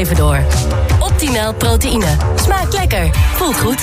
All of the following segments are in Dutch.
even door. Optimaal proteïne. Smaakt lekker. Voelt goed.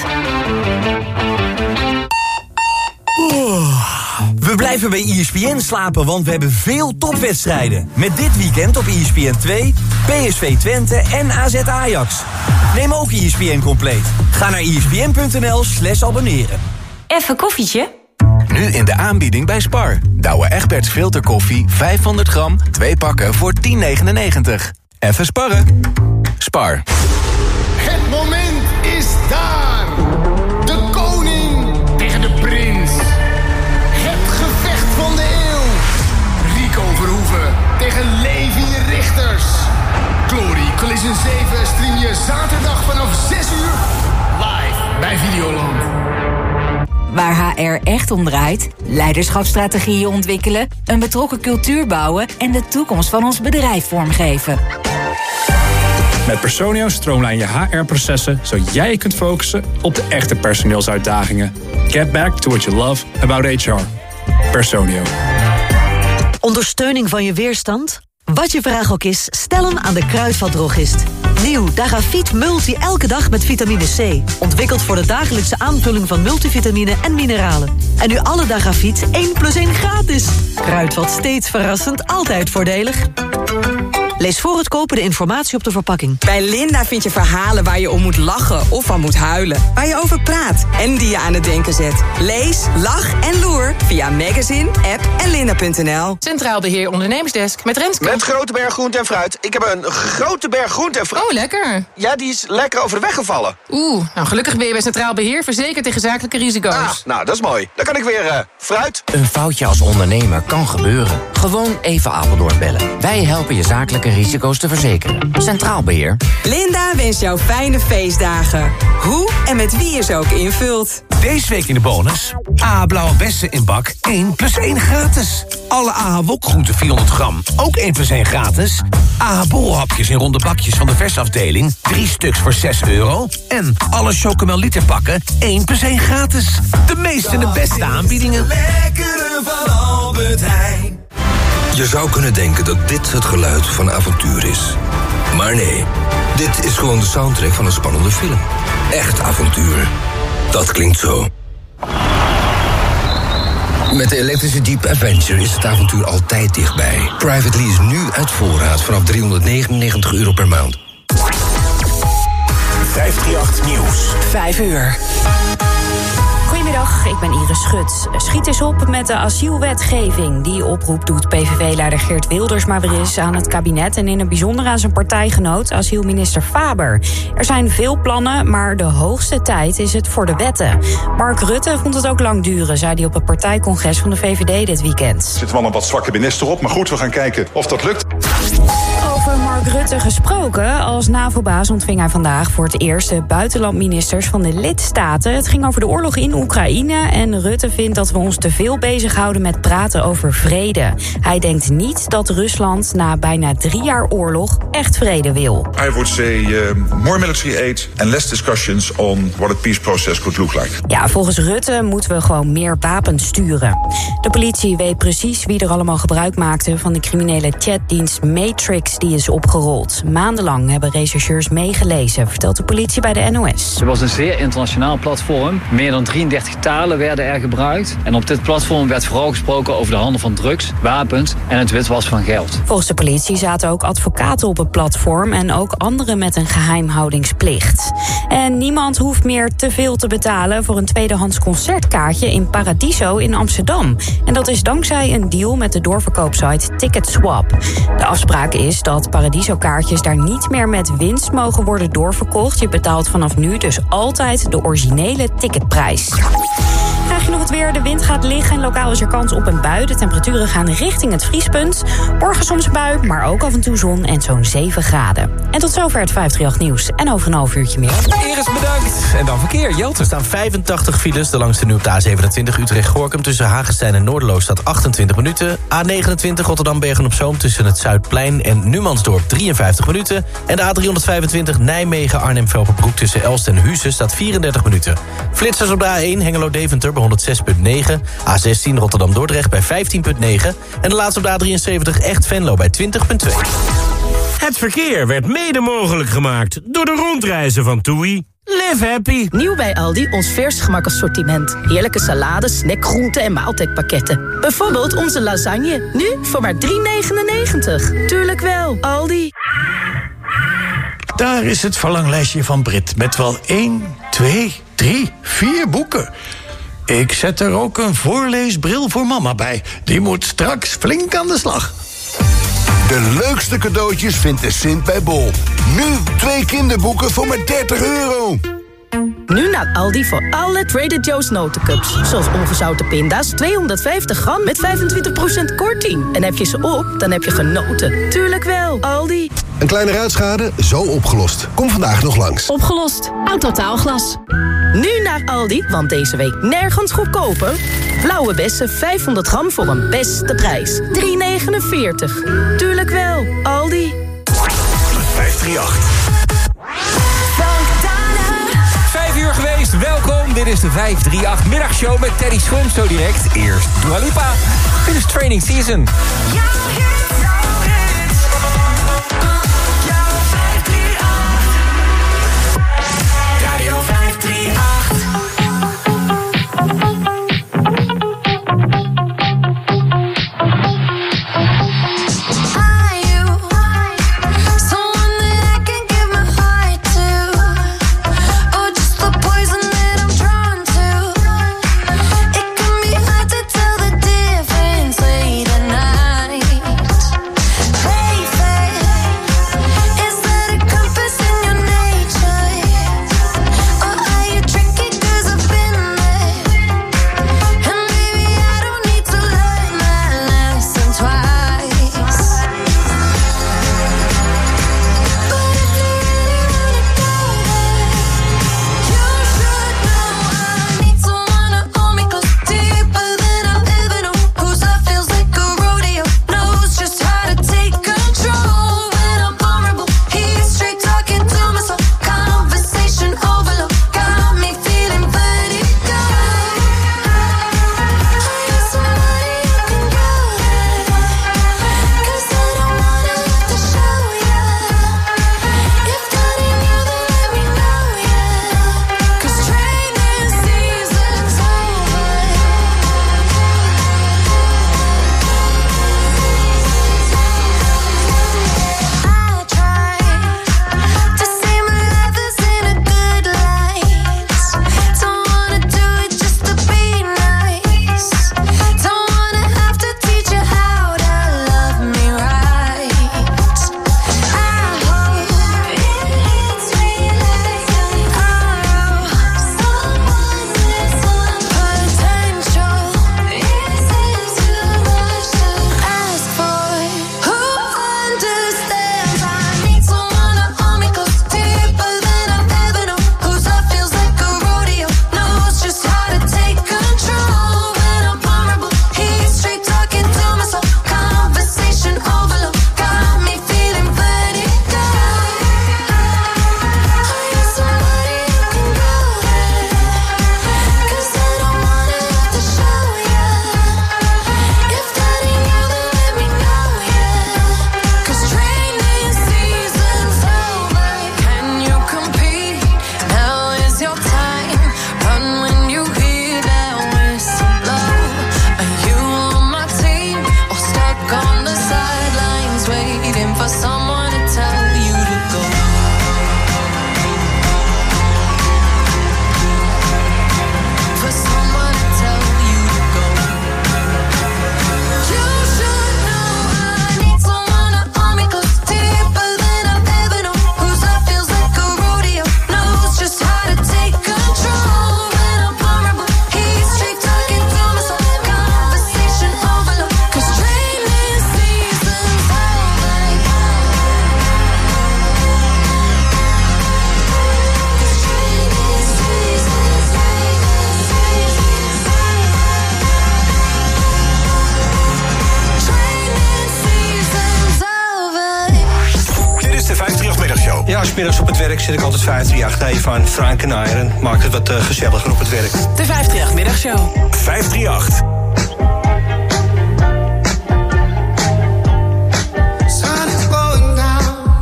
We blijven bij ESPN slapen, want we hebben veel topwedstrijden. Met dit weekend op ESPN 2, PSV Twente en AZ Ajax. Neem ook ESPN compleet. Ga naar espn.nl/abonneren. Even koffietje? Nu in de aanbieding bij Spar. Douwe Egberts filterkoffie, 500 gram, 2 pakken voor €10,99. Even sparren. Spar. Het moment is daar. De koning tegen de prins. Het gevecht van de eeuw. Rico Verhoeven tegen Levi Richters. Glory Collision 7 stream je zaterdag vanaf 6 uur live bij Videoland. Waar HR echt om draait: leiderschapsstrategieën ontwikkelen, een betrokken cultuur bouwen en de toekomst van ons bedrijf vormgeven. Met Personio stroomlijn je HR-processen, zodat jij je kunt focussen op de echte personeelsuitdagingen. Get back to what you love about HR. Personio. Ondersteuning van je weerstand? Wat je vraag ook is, stel hem aan de Kruidvatdrogist. Nieuw Dagavit Multi elke dag met vitamine C. Ontwikkeld voor de dagelijkse aanvulling van multivitamine en mineralen. En nu alle Dagavit 1+1 gratis. Kruidvat steeds verrassend, altijd voordelig. Lees voor het kopen de informatie op de verpakking. Bij Linda vind je verhalen waar je om moet lachen of van moet huilen. Waar je over praat en die je aan het denken zet. Lees, lach en loer via magazine, app en linda.nl. Centraal Beheer Ondernemersdesk met Renske. Met Grote Berg Groente en Fruit. Ik heb een grote berg groente en fruit. Oh, lekker. Ja, die is lekker over de weg gevallen. Nou gelukkig ben je bij Centraal Beheer verzekerd tegen zakelijke risico's. Nou, dat is mooi. Dan kan ik weer fruit. Een foutje als ondernemer kan gebeuren. Gewoon even Apeldoorn bellen. Wij helpen je zakelijke risico's te verzekeren. Centraal Beheer. Linda wenst jou fijne feestdagen. Hoe en met wie je ze ook invult. Deze week in de bonus. AH blauwe bessen in bak 1+1 gratis. Alle AH wokgroenten 400 gram. Ook 1+1 gratis. AH borrelhapjes in ronde bakjes van de versafdeling. 3 stuks voor €6. En alle Chocomel literpakken 1+1 gratis. De meeste en de beste aanbiedingen. Lekkere van Albert Heijn. Je zou kunnen denken dat dit het geluid van avontuur is. Maar nee, dit is gewoon de soundtrack van een spannende film. Echt avontuur. Dat klinkt zo. Met de elektrische Jeep Adventure is het avontuur altijd dichtbij. Private lease nu uit voorraad vanaf €399 per maand. 538 Nieuws. 5 uur. Goedemiddag, ik ben Iris Schut. Schiet eens op met de asielwetgeving. Die oproep doet PVV-leider Geert Wilders maar weer eens aan het kabinet... en in het bijzonder aan zijn partijgenoot, asielminister Faber. Er zijn veel plannen, maar de hoogste tijd is het voor de wetten. Mark Rutte vond het ook lang duren, zei hij op het partijcongres van de VVD dit weekend. Er zit wel een wat zwakke minister op, maar goed, we gaan kijken of dat lukt. Over Mark Rutte gesproken. Als NAVO-baas ontving hij vandaag voor het eerst de buitenlandministers van de lidstaten. Het ging over de oorlog in Oekraïne en Rutte vindt dat we ons te veel bezighouden met praten over vrede. Hij denkt niet dat Rusland na bijna 3 jaar oorlog echt vrede wil. I would say more military aid and less discussions on what a peace process could look like. Ja, volgens Rutte moeten we gewoon meer wapens sturen. De politie weet precies wie er allemaal gebruik maakte van de criminele chatdienst Matrix die is opgerold. Maandenlang hebben rechercheurs meegelezen, vertelt de politie bij de NOS. Het was een zeer internationaal platform. Meer dan 33 talen werden er gebruikt. En op dit platform werd vooral gesproken over de handel van drugs, wapens en het witwassen van geld. Volgens de politie zaten ook advocaten op het platform en ook anderen met een geheimhoudingsplicht. En niemand hoeft meer te veel te betalen voor een tweedehands concertkaartje in Paradiso in Amsterdam. En dat is dankzij een deal met de doorverkoopsite Ticketswap. De afspraak is dat Paradiso-kaartjes daar niet meer met winst mogen worden doorverkocht. Je betaalt vanaf nu dus altijd de originele ticketprijs. Krijg je nog het weer? De wind gaat liggen en lokaal is er kans op een bui. De temperaturen gaan richting het vriespunt. Morgen soms een bui, maar ook af en toe zon en zo'n 7 graden. En tot zover het 538 nieuws. En over een half uurtje meer. Iris, bedankt. En dan verkeer. Joop, er staan 85 files. De langste nu op de A27 Utrecht-Gorkum. Tussen Hagestein en Noorderloos staat 28 minuten. A29 Rotterdam-Bergen-op-Zoom tussen het Zuidplein en Numansdorp 53 minuten. En de A325 Nijmegen-Arnhem-Velperbroek tussen Elst en Huizen staat 34 minuten. Flitsers op de A1 Hengelo-Deventer bij 106.9. A16 Rotterdam-Dordrecht bij 15.9. En de laatste op de A73 Echt Venlo bij 20.2. Het verkeer werd mede mogelijk gemaakt door de rondreizen van TUI. Live happy. Nieuw bij Aldi, ons vers gemakassortiment. Heerlijke salades, snackgroenten en maaltijdpakketten. Bijvoorbeeld onze lasagne. Nu voor maar €3,99. Tuurlijk wel, Aldi. Daar is het verlanglijstje van Brit met wel 1, 2, 3, 4 boeken. Ik zet er ook een voorleesbril voor mama bij. Die moet straks flink aan de slag. De leukste cadeautjes vindt de Sint bij Bol. Nu 2 kinderboeken voor maar €30. Nu naar Aldi voor alle Trader Joe's notencups. Zoals ongezouten pinda's, 250 gram met 25% korting. En heb je ze op, dan heb je genoten. Tuurlijk wel, Aldi. Een kleine ruitschade, zo opgelost. Kom vandaag nog langs. Opgelost. Autotaalglas. Nu naar Aldi, want deze week nergens goedkoper. Blauwe bessen 500 gram voor een beste prijs. €3,49. Tuurlijk wel, Aldi. 538. 5 uur geweest, welkom. Dit is de 538 middagshow met Teddy Swims zo direct. Eerst Dua Lipa. Dit is Training Season. Radio 538. Ja, 's middags op het werk zit ik altijd 538 van Frank en Iron. Maakt het wat gezelliger op het werk. De 538 middagshow. 538. Sun is going down.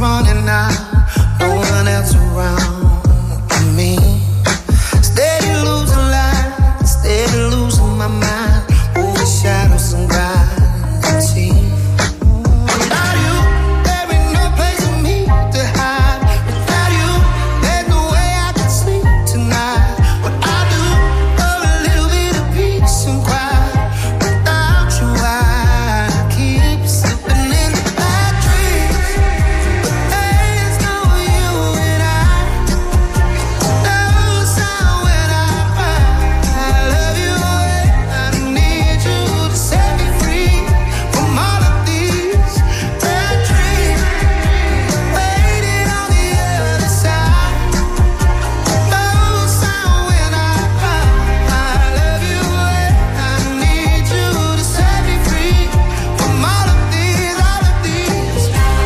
running out, no one else around me. Steady losing light, steady losing my mind, over shadows and gravity. Without you, there ain't no place for me to hide. Without you, there's no way I can sleep tonight. What I do for a little bit of peace and quiet. Without you, I keep slipping into bad dreams. But there's no you and I. No sound when I cry. I love you and I need you to set me free from all of these bad dreams. Waiting on the other side. No sound when I cry. I love you and I need you to set me free from all of these bad dreams.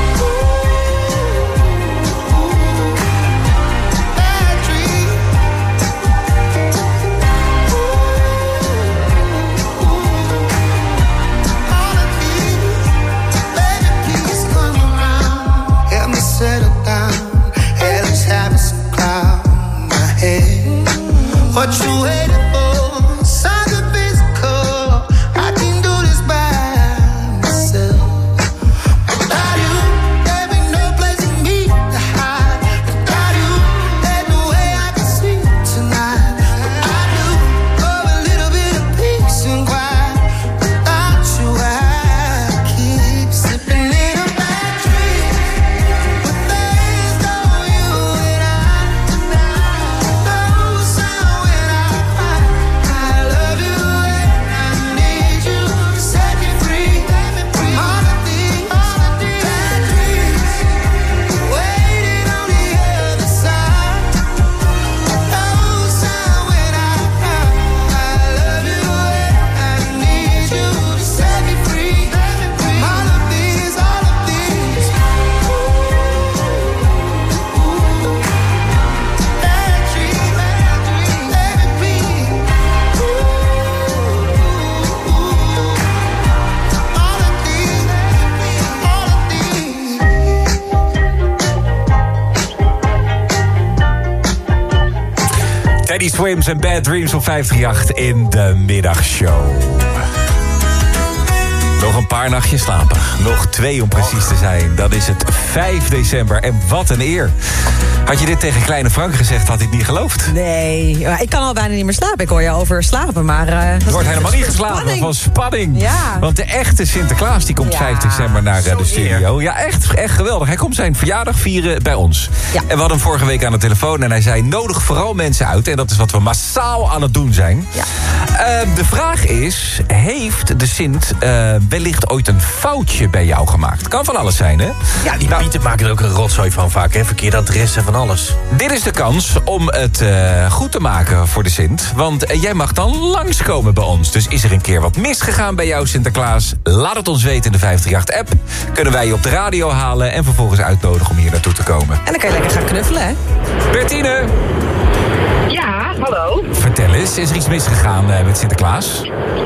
Baby, please come around. Help me settle down. At least having some cloud in my head. What you waiting for? Signs of physical. I can do this by myself. Without you, there ain't no place for me to hide. Without you, there's no way I can sleep tonight. I do for a little bit of peace and quiet. Without you, I keep slipping in a bad dream. But there's no you and I. No sound when I cry. I love you and I need you to set me free from all of these bad dreams. Waiting on the other side. No sound when I cry. I love you and I need you to set me free from all of these bad dreams. Teddy Swims en Bad Dreams op 538 in de middagshow. Nog een paar nachtjes slapen. Nog 2 om precies te zijn. Dan is het 5 december en wat een eer. Had je dit tegen kleine Frank gezegd, had hij het niet geloofd. Nee, maar ik kan al bijna niet meer slapen. Ik hoor je over slapen, maar... Er wordt helemaal niet geslapen van spanning. Ja. Want de echte Sinterklaas die komt 5 december naar de studio. Ja, echt geweldig. Hij komt zijn verjaardag vieren bij ons. Ja. En we hadden hem vorige week aan de telefoon. En hij zei, nodig vooral mensen uit. En dat is wat we massaal aan het doen zijn. Ja. De vraag is, heeft de Sint wellicht ooit een foutje bij jou gemaakt? Kan van alles zijn, hè? Ja, die Pieten maken er ook een rotzooi van vaak, hè? Verkeerde adres en van alles. Dit is de kans om het goed te maken voor de Sint. Want jij mag dan langskomen bij ons. Dus is er een keer wat misgegaan bij jou, Sinterklaas? Laat het ons weten in de 538-app. Kunnen wij je op de radio halen en vervolgens uitnodigen om hier naartoe te komen. En dan kan je lekker gaan knuffelen, hè? Bertine! Ja, hallo. Vertel eens, is er iets misgegaan met Sinterklaas?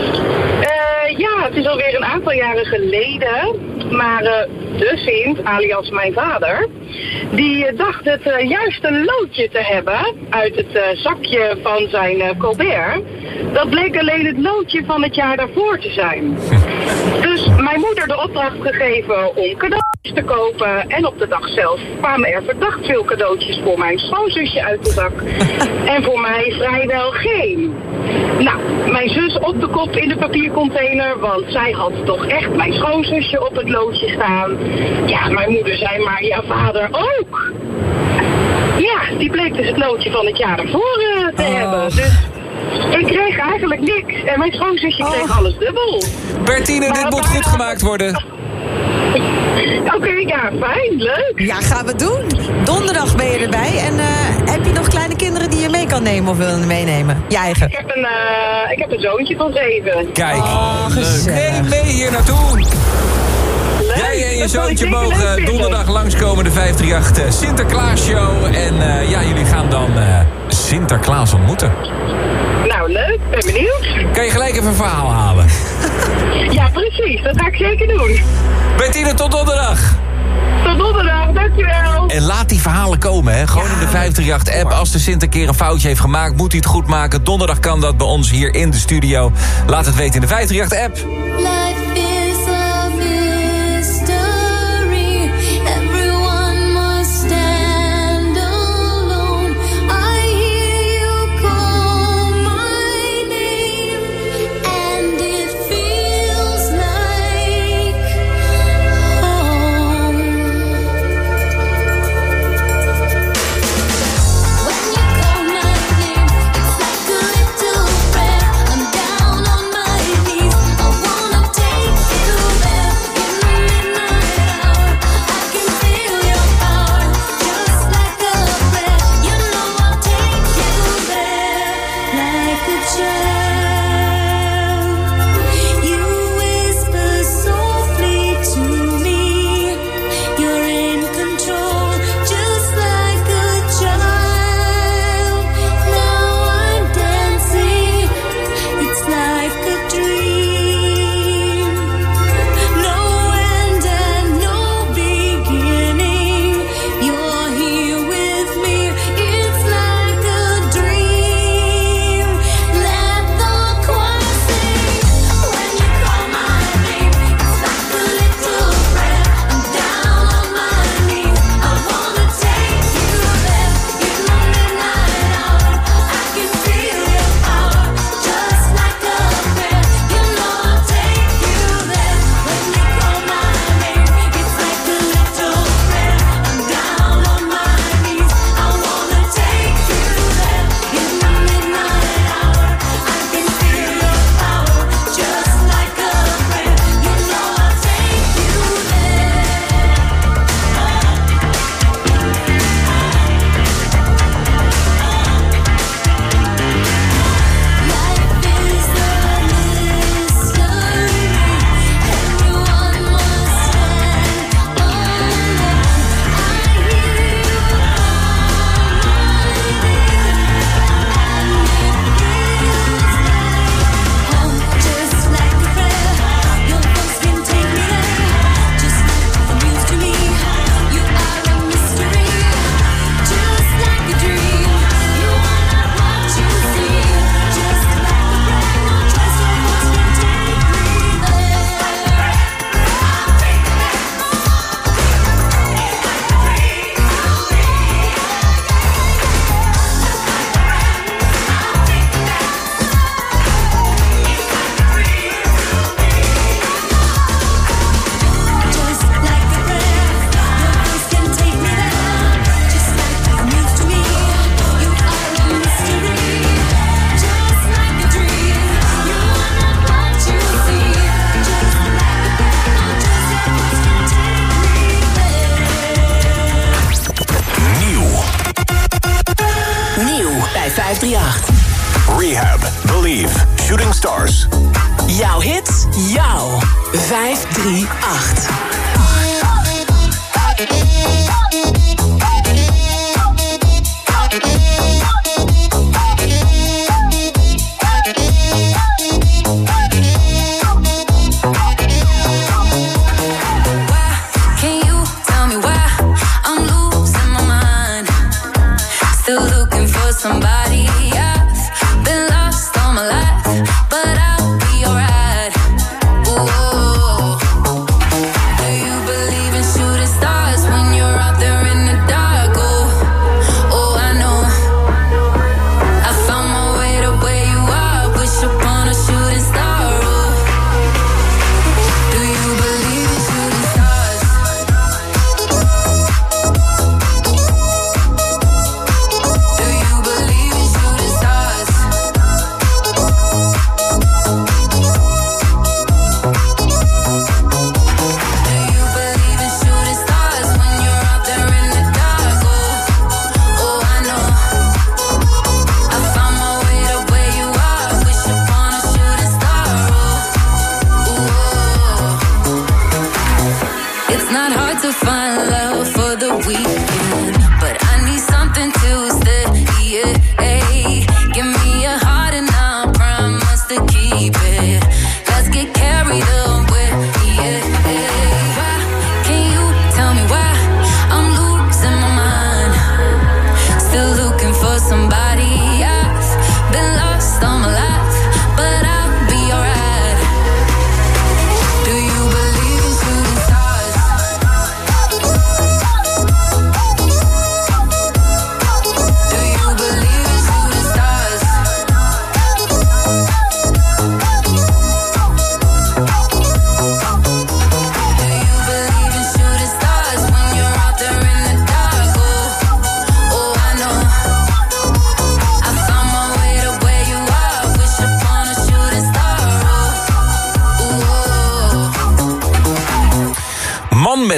Ja, het is alweer een aantal jaren geleden. Maar de Sint, alias mijn vader, die dacht het juiste loodje te hebben uit het zakje van zijn Colbert. Dat bleek alleen het loodje van het jaar daarvoor te zijn. Dus mijn moeder de opdracht gegeven om cadeautjes te kopen. En op de dag zelf kwamen er verdacht veel cadeautjes voor mijn schoonzusje uit de zak. En voor mij vrijwel geen. Nou, mijn zus op de kop in de papiercontainer, want zij had toch echt mijn schoonzusje op het loodje staan. Ja, mijn moeder zei, maar jouw vader ook. Ja, die bleek dus het loodje van het jaar ervoor te hebben. Dus ik kreeg eigenlijk niks. En mijn schoonzusje kreeg alles dubbel. Bertine, maar dit moet goed gemaakt worden. Oké, ja, fijn, leuk. Ja, gaan we doen. Donderdag ben je erbij. En heb je nog kleine kinderen die je mee kan nemen of willen meenemen? Je eigen? Ik heb een zoontje van 7. Kijk, neem mee hier naartoe. Leuk. Jij en je zoontje mogen donderdag langskomen, de 538 Sinterklaas Show. En ja, jullie gaan dan Sinterklaas ontmoeten. Nou, leuk. Ben benieuwd. Kan je gelijk even een verhaal halen? Ja, precies. Dat ga ik zeker doen. Bertine, tot donderdag. Tot donderdag, dankjewel. En laat die verhalen komen, hè. Gewoon in de 538-app. Als de Sint een keer een foutje heeft gemaakt, moet hij het goed maken. Donderdag kan dat bij ons hier in de studio. Laat het weten in de 538-app. bij 538. Rehab, Believe, Shooting Stars. Jouw hits, jouw 538. Somebody I've been lost all my life, but I'll be alright. Whoa. Do you believe in shooting stars when you're out there in the dark? Oh, I know. I found my way to where you are. Wish upon a shooting star. Oh, do you believe in shooting stars? Do you believe in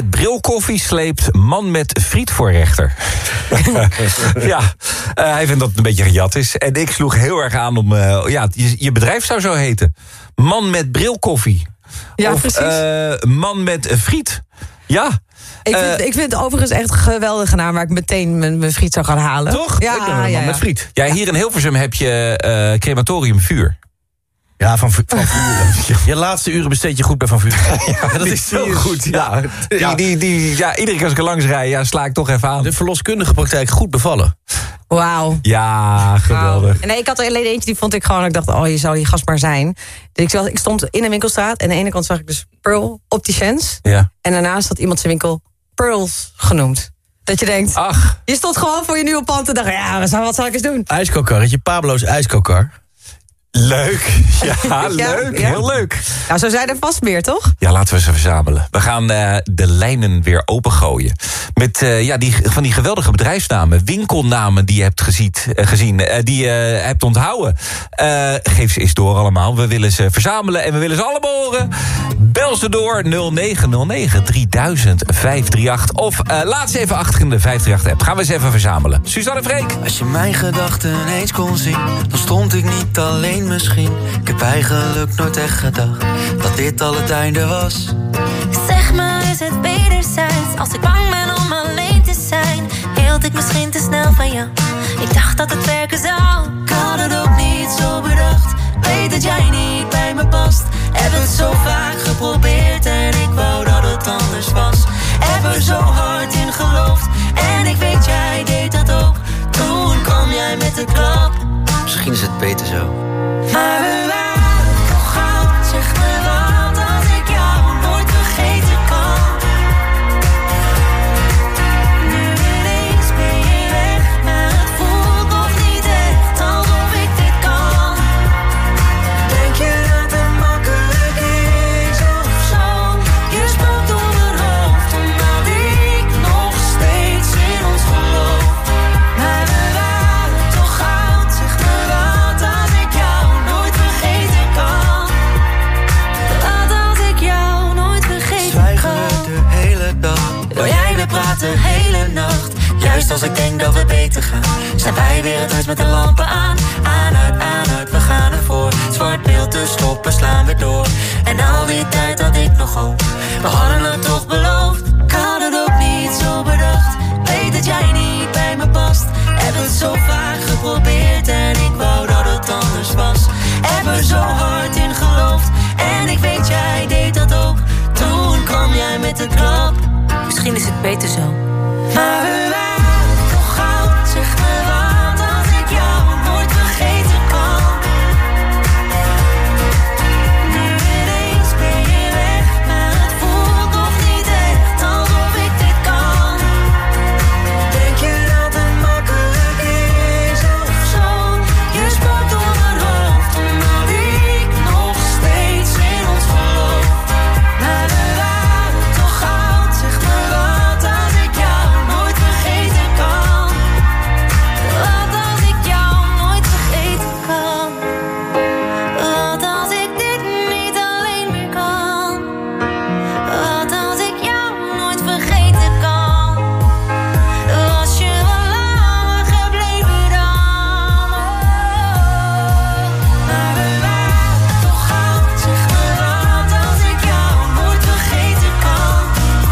met brilkoffie sleept man met friet voor rechter. Ja, hij vindt dat het een beetje gejat is. En ik sloeg heel erg aan om... je bedrijf zou zo heten. Man met brilkoffie. Ja, of precies. Man met friet. Ja. Ik vind het overigens echt een geweldige naam... waar ik meteen mijn friet zou gaan halen. Toch? Ja, man met friet. Ja, hier in Hilversum heb je crematorium Vuur. Ja, van Vuur. Je laatste uren besteed je goed bij Van Vuur. Ja, dat is zo goed. Ja. Iedere keer als ik er langs rijd, sla ik toch even aan. De verloskundige praktijk goed bevallen. Wauw. Ja, geweldig. Nee, ik had er alleen eentje, die vond ik gewoon... ik dacht, je zou die gast maar zijn. Dus ik stond in een winkelstraat... en aan de ene kant zag ik dus Pearl Opticians. Ja. En daarnaast had iemand zijn winkel Pearls genoemd. Dat je denkt, je stond gewoon voor je nieuwe pand... en dacht, wat zal ik eens doen? IJskookkarretje, Pablo's IJskookkar. Leuk. Ja, leuk. Ja. Heel leuk. Nou, zo zijn er vast meer, toch? Ja, laten we ze verzamelen. We gaan de lijnen weer opengooien. Met van die geweldige bedrijfsnamen, winkelnamen die je hebt gezien, die je hebt onthouden. Geef ze eens door allemaal. We willen ze verzamelen en we willen ze allemaal horen. Bel ze door 0909 3000 538. Of laat ze even achter in de 538-app. Gaan we ze even verzamelen. Suzanne Freek. Als je mijn gedachten eens kon zien, dan stond ik niet alleen misschien. Ik heb eigenlijk nooit echt gedacht dat dit al het einde was. Zeg maar, is het wederzijds? Als ik bang ben om alleen te zijn, hield ik misschien te snel van jou. Ik dacht dat het werken zou. Ik had het ook niet zo bedacht. Weet dat jij niet bij me past. Heb het zo vaak geprobeerd en ik wou dat het anders was. Heb er zo hard in geloofd en ik weet jij deed dat ook. Toen kwam jij met de klap. Misschien is het beter zo. Maar we waren toch goud, zeg me wat als ik jou nooit vergeten kan. Nu ineens ben je weg, maar het voelt nog niet echt alsof ik dit kan. Denk je dat het makkelijk is of zo? Je spookt door mijn hoofd, omdat ik nog steeds in ons geloof. Maar we waren toch goud, zeg me wat als ik jou nooit vergeten kan. Wat als ik jou nooit vergeten Zwijgen kan. we de hele dag, Wil jij weer praten de hele nacht? Juist als ik denk dat we beter gaan, zijn wij weer het huis met de lampen aan. Aan uit, we gaan ervoor. Zwart beeld te stoppen, slaan we door. En al die tijd had ik nog hoop. We hadden het toch beloofd. Ik had het ook niet zo bedacht. Weet dat jij niet bij me past. Heb het zo vaak geprobeerd en ik wou dat het anders was. Heb er zo hard in geloofd en ik weet jij deed dat ook. Toen kwam jij met de klap. Misschien is het beter zo. Maar we waren toch goud, zeg me wat als ik jou nooit vergeten kan. Nu ineens ben je weg, maar het voelt nog niet echt alsof ik dit kan. Denk je dat het makkelijk is of zo? Je spookt door mijn hoofd, omdat ik nog steeds in ons geloof. Maar we waren toch goud, zeg me wat als ik jou nooit vergeten kan. Wat als ik jou nooit vergeten kan. Wat als ik dit niet alleen meer kan. Wat als ik jou nooit vergeten kan. Was je wel langer gebleven dan. Maar we waren toch goud, zeg me wat als ik jou nooit vergeten kan.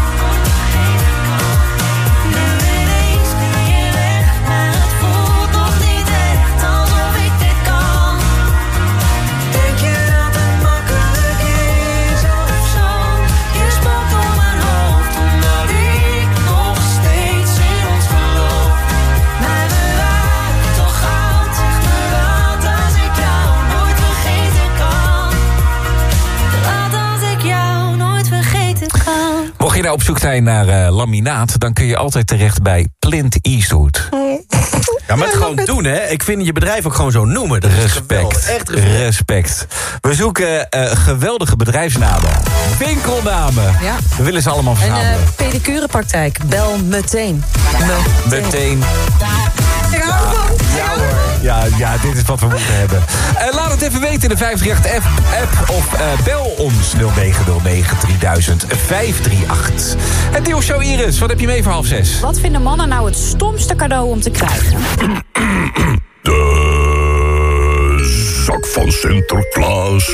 Nu ineens ben je weg, maar het voelt nog niet echt alsof ik dit kan. Denk je dat het makkelijk is of zo? Je spookt door mijn hoofd, omdat ik nog steeds in ons geloof. Maar we waren toch goud, zeg me wat als ik jou nooit vergeten kan. Wat als ik jou nooit vergeten kan. Mocht je nou op zoek zijn naar laminaat, dan kun je altijd terecht bij Clint Eastwood. Ja, maar het gewoon doen, hè. Ik vind je bedrijf ook gewoon zo noemen. Dat is geweldig. Echt Respect. We zoeken geweldige bedrijfsnamen. Winkelnamen. Ja. We willen ze allemaal verzamelen. En pedicurepraktijk, bel meteen. Meteen. Ik hou ervan. Ja hoor. Ja, dit is wat we moeten hebben. Laat het even weten in de 538-app of bel ons 0909 3000 538. Het nieuws show Iris, wat heb je mee voor 5:30? Wat vinden mannen nou het stomste cadeau om te krijgen? De zak van Sinterklaas.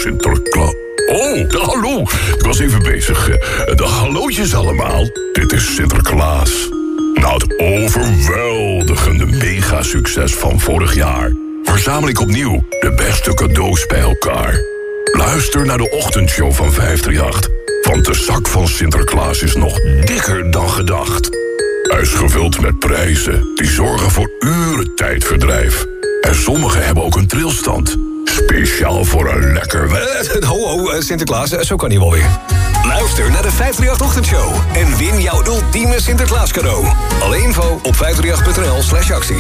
Oh, hallo. Ik was even bezig. De hallootjes allemaal. Dit is Sinterklaas. Na het overweldigende mega-succes van vorig jaar verzamel ik opnieuw de beste cadeaus bij elkaar. Luister naar de ochtendshow van 538. Want de zak van Sinterklaas is nog dikker dan gedacht. Hij is gevuld met prijzen die zorgen voor uren tijdverdrijf. En sommige hebben ook een trilstand. Speciaal voor een lekker... Ho, Sinterklaas, zo kan hij wel weer. Luister naar de 538-ochtendshow en win jouw ultieme Sinterklaas cadeau. Alle info op 538.nl/acties.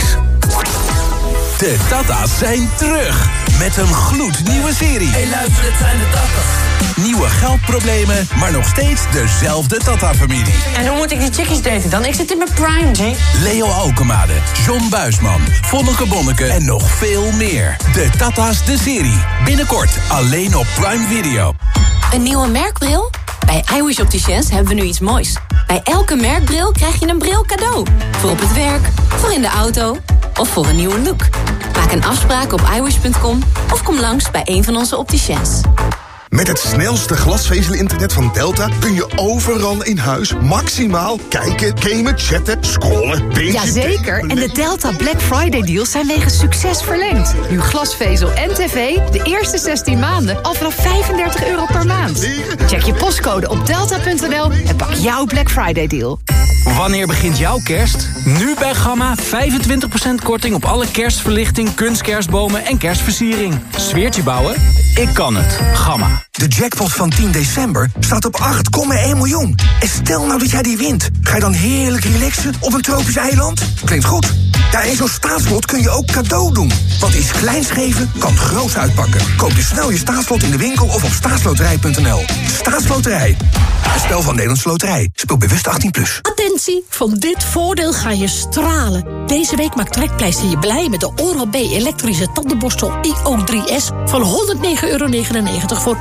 De Tata's zijn terug met een gloednieuwe serie. Hey luister, het zijn de Tata's. Nieuwe geldproblemen, maar nog steeds dezelfde Tata-familie. En hoe moet ik die chickies daten dan? Ik zit in mijn prime, G. Leo Alkemade, John Buisman, Vonneke Bonneke en nog veel meer. De Tata's, de serie. Binnenkort alleen op Prime Video. Een nieuwe merkbril? Bij iWish Opticians hebben we nu iets moois. Bij elke merkbril krijg je een bril cadeau. Voor op het werk, voor in de auto of voor een nieuwe look. Maak een afspraak op iWish.com of kom langs bij een van onze opticiens. Met het snelste glasvezel-internet van Delta kun je overal in huis maximaal kijken, gamen, chatten, scrollen, Jazeker, en de Delta Black Friday deals zijn wegens succes verlengd. Nu glasvezel en tv, de eerste 16 maanden al vanaf €35 per maand. Check je postcode op delta.nl en pak jouw Black Friday deal. Wanneer begint jouw kerst? Nu bij Gamma 25% korting op alle kerstverlichting, kunstkerstbomen en kerstversiering. Sfeertje bouwen? Ik kan het. Gamma. De jackpot van 10 december staat op 8,1 miljoen. En stel nou dat jij die wint. Ga je dan heerlijk relaxen op een tropisch eiland? Klinkt goed. Ja, en zo'n staatslot kun je ook cadeau doen. Want iets kleins geven kan groots uitpakken. Koop dus snel je staatslot in de winkel of op staatsloterij.nl. Staatsloterij. Een spel van Nederlandse Loterij. Speel bewust 18+. Attentie, van dit voordeel ga je stralen. Deze week maakt Trekpleister je blij met de Oral-B elektrische tandenborstel IO3S van €109,99 voor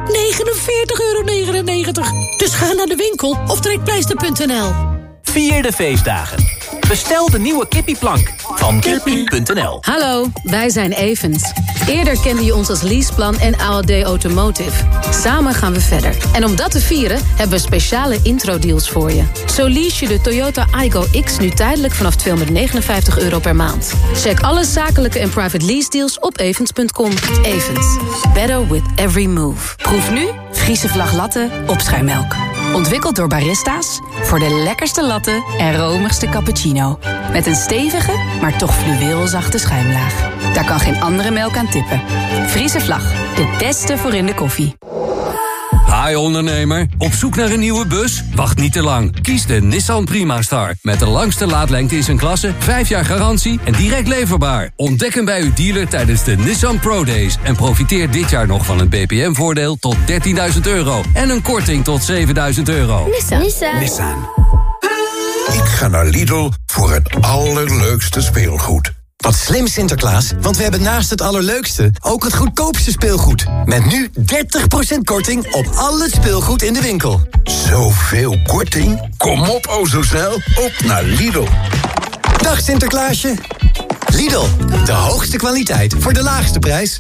€49,99. Dus ga naar de winkel of trekpleister.nl. Vier de feestdagen. Bestel de nieuwe kippieplank van kippie.nl. Hallo, wij zijn Evans. Eerder kende je ons als Leaseplan en ALD Automotive. Samen gaan we verder. En om dat te vieren hebben we speciale intro-deals voor je. Zo lease je de Toyota Aygo X nu tijdelijk vanaf €259 per maand. Check alle zakelijke en private lease deals op evans.com. Evans, better with every move. Proef nu Friese Vlag Latte opschuimmelk. Ontwikkeld door barista's voor de lekkerste latte en romigste cappuccino. Met een stevige, maar toch fluweelzachte schuimlaag. Daar kan geen andere melk aan tippen. Friese Vlag, de beste voor in de koffie. Hi ondernemer, op zoek naar een nieuwe bus? Wacht niet te lang. Kies de Nissan Primastar. Met de langste laadlengte in zijn klasse, 5 jaar garantie en direct leverbaar. Ontdek hem bij uw dealer tijdens de Nissan Pro Days. En profiteer dit jaar nog van een BPM-voordeel tot €13.000. En een korting tot €7.000. Nissan. Ik ga naar Lidl voor het allerleukste speelgoed. Wat slim Sinterklaas, want we hebben naast het allerleukste ook het goedkoopste speelgoed. Met nu 30% korting op al het speelgoed in de winkel. Zoveel korting? Kom op, oh zo snel. Op naar Lidl. Dag Sinterklaasje. Lidl, de hoogste kwaliteit voor de laagste prijs.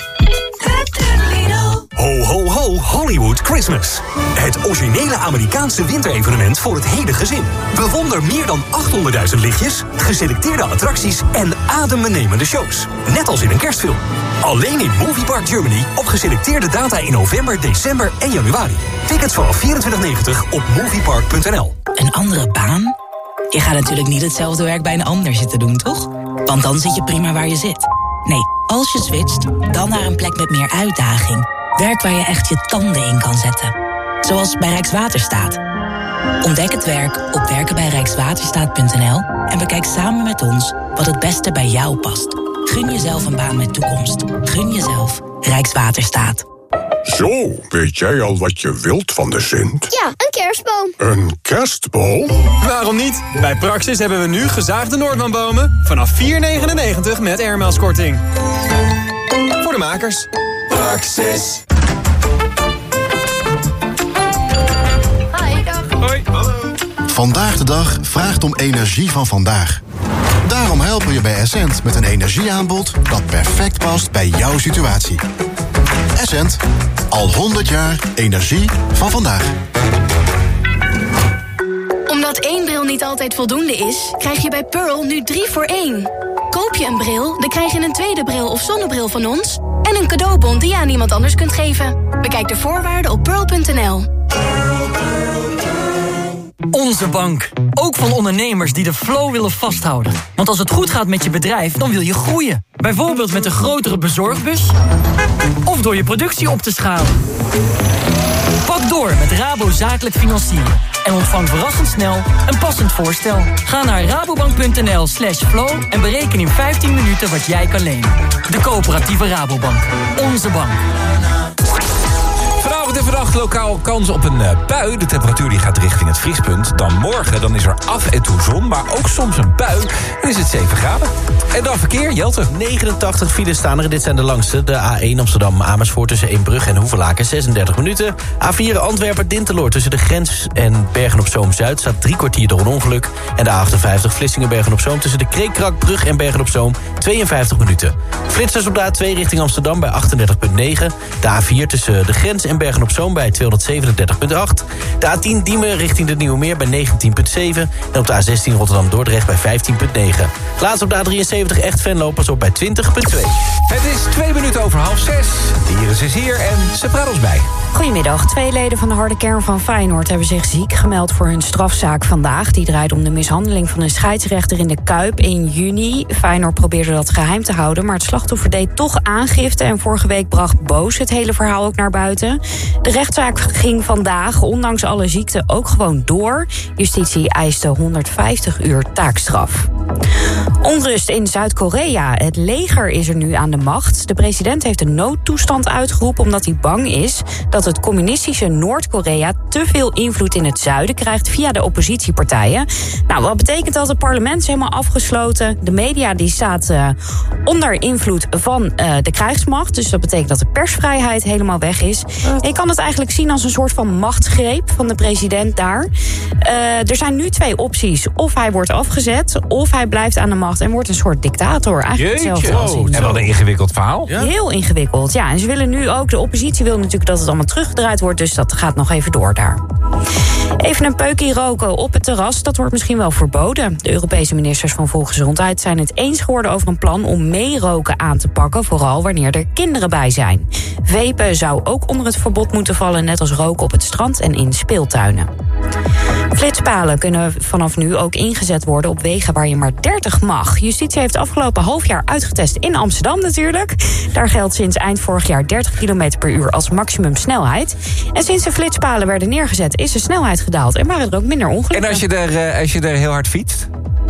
Ho, ho, ho, Hollywood Christmas. Het originele Amerikaanse winterevenement voor het hele gezin. Bewonder meer dan 800.000 lichtjes, geselecteerde attracties en adembenemende shows. Net als in een kerstfilm. Alleen in Movie Park Germany op geselecteerde data in november, december en januari. Tickets vanaf €24,90 op moviepark.nl. Een andere baan? Je gaat natuurlijk niet hetzelfde werk bij een ander zitten doen, toch? Want dan zit je prima waar je zit. Nee, als je switcht, dan naar een plek met meer uitdaging. Werk waar je echt je tanden in kan zetten. Zoals bij Rijkswaterstaat. Ontdek het werk op werkenbijrijkswaterstaat.nl en bekijk samen met ons wat het beste bij jou past. Gun jezelf een baan met toekomst. Gun jezelf Rijkswaterstaat. Zo, weet jij al wat je wilt van de Sint? Ja, een kerstboom. Een kerstboom? Waarom niet? Bij Praxis hebben we nu gezaagde Noordmanbomen vanaf $4,99 met airmailskorting. Voor de makers. Praxis. Hoi, dag. Hoi. Hallo. Vandaag de dag vraagt om energie van vandaag. Daarom helpen we je bij Essent met een energieaanbod dat perfect past bij jouw situatie. Essent, al 100 jaar energie van vandaag. Omdat 1 bril niet altijd voldoende is, krijg je bij Pearl nu 3 voor 1. Koop je een bril, dan krijg je een tweede bril of zonnebril van ons en een cadeaubon die je aan iemand anders kunt geven. Bekijk de voorwaarden op pearl.nl. Onze bank. Ook van ondernemers die de flow willen vasthouden. Want als het goed gaat met je bedrijf, dan wil je groeien. Bijvoorbeeld met een grotere bezorgbus. Of door je productie op te schalen. Pak door met Rabo Zakelijk Financieren. En ontvang verrassend snel een passend voorstel. Ga naar rabobank.nl/flow en bereken in 15 minuten wat jij kan lenen. De coöperatieve Rabobank. Onze bank. Vanavond en vannacht lokaal kans op een bui. De temperatuur die gaat richting het vriespunt. Dan morgen dan is er af en toe zon, maar ook soms een bui. En is het 7 graden. En dan verkeer, Jelte. 89 files staan er. Dit zijn de langste. De A1 Amsterdam-Amersfoort tussen Eembrug en Hoevelaken 36 minuten. A4 Antwerpen-Dinteloord tussen de grens en Bergen-op-Zoom-Zuid staat 3 kwartier door een ongeluk. En de A58 Vlissingen-Bergen-op-Zoom tussen de Kreekrakbrug en Bergen-op-Zoom 52 minuten. Flitsers op de A2 richting Amsterdam bij 38,9. De A4 tussen de grens en Bergen-op-Zoom bij 237,8. De A10 Diemen richting de Nieuwe Meer bij 19,7. En op de A16 Rotterdam-Dordrecht bij 15,9. Laatst op de A73 Echt Venlo pas op bij 20,2. Het is 2 minuten over 5:30. Iris is hier en ze praat ons bij. Goedemiddag. 2 leden van de harde kern van Feyenoord hebben zich ziek gemeld voor hun strafzaak vandaag. Die draait om de mishandeling van een scheidsrechter in de Kuip in juni. Feyenoord probeerde dat geheim te houden, maar het slachtoffer deed toch aangifte. En vorige week bracht Boos het hele verhaal ook naar buiten. De rechtszaak ging vandaag, ondanks alle ziekte, ook gewoon door. Justitie eiste 150 uur taakstraf. Onrust in Zuid-Korea. Het leger is er nu aan de macht. De president heeft een noodtoestand uitgeroepen omdat hij bang is dat het communistische Noord-Korea te veel invloed in het zuiden krijgt via de oppositiepartijen. Nou, wat betekent dat? Het parlement is helemaal afgesloten. De media die staat onder invloed van de krijgsmacht. Dus dat betekent dat de persvrijheid helemaal weg is. Je kan het eigenlijk zien als een soort van machtsgreep van de president daar. Er zijn nu 2 opties. Of hij wordt afgezet, of hij blijft aan de macht en wordt een soort dictator. Eigenlijk hetzelfde als in. En wat een ingewikkeld verhaal. Ja? Heel ingewikkeld, ja. En ze willen nu ook, de oppositie wil natuurlijk dat het allemaal teruggedraaid wordt, dus dat gaat nog even door daar. Even een peukje roken op het terras, dat wordt misschien wel verboden. De Europese ministers van Volksgezondheid zijn het eens geworden over een plan om meeroken aan te pakken, vooral wanneer er kinderen bij zijn. Vapen zou ook onder het verbod moeten vallen, net als roken op het strand en in speeltuinen. Flitspalen kunnen vanaf nu ook ingezet worden op wegen waar je maar 30 mag. Justitie heeft afgelopen halfjaar uitgetest in Amsterdam natuurlijk. Daar geldt sinds eind vorig jaar 30 km per uur als maximumsnelheid. En sinds de flitspalen werden neergezet is de snelheid gedaald en waren er ook minder ongelukken. En als je er heel hard fietst?